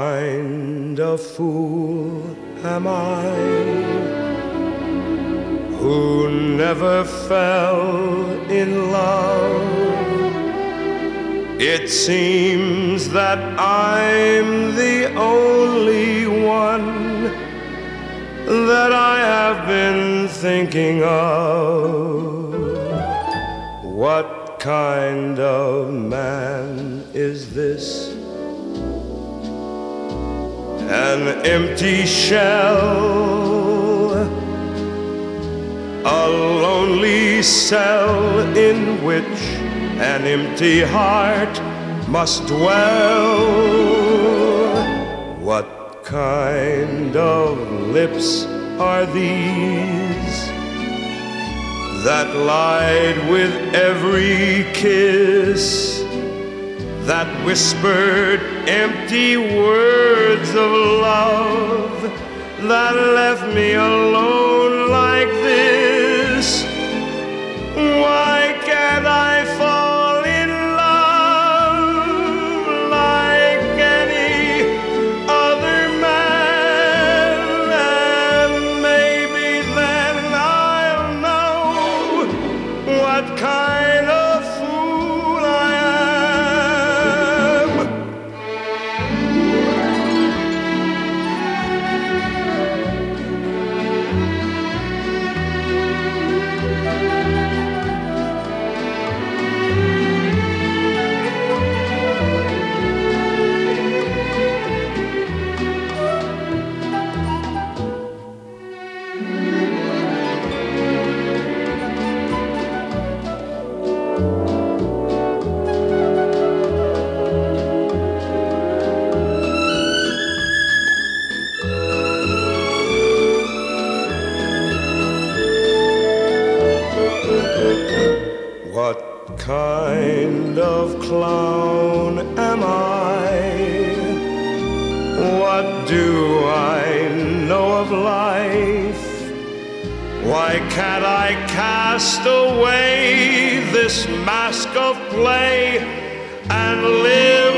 kind of fool am I, who never fell in love? It seems that I'm the only one that I have been thinking of. What kind of man is this? An empty shell, a lonely cell in which an empty heart must dwell. What kind of lips are these that lied with every kiss, that whispered empty words of love, that left me alone like this? Why can't I fall in love like any other man? And maybe then I'll know what kind of fool I am. What kind of clown am I? What do I know of life? Why can't I cast away this mask of play and live